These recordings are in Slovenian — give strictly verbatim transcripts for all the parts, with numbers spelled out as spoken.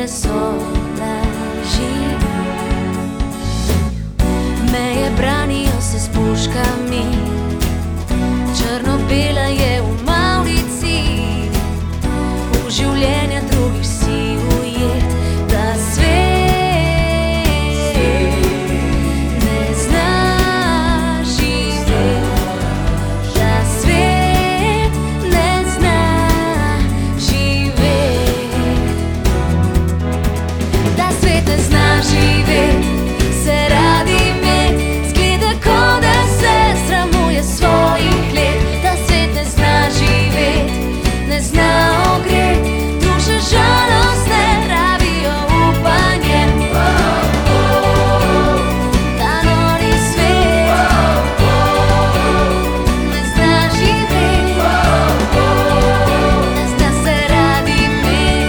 so laži. Meje branijo se s puškami, črno-bela je v mavrici, v življenja drugih si ujet, da svet ne zna živeti, da svet ne zna živeti, da svet ne zna živeti, se radi imeti, zgleda, ko da se sramuje svojih let, da svet ne zna živeti, ne zna ogreti, duše žalostne rabijo upanje. Ta nori svet ne zna živeti, ne zna se radi imeti.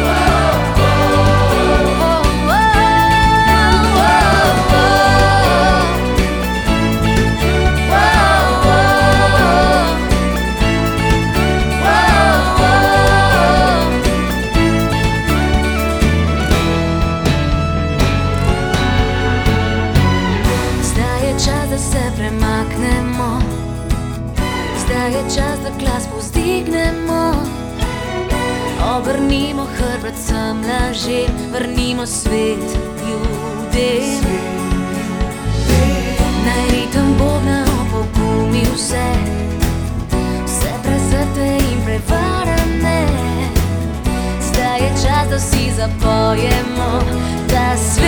Zdaj je čas, da se premaknemo, zdaj je čas, da glas povzdignemo, obrnimo hrbet vsem lažem, vrnimo svet ljudem. Naj ritem bobna opogumi vse, vse prezrte in prevarane. Zdaj je čas, da vsi zapojemo, da svet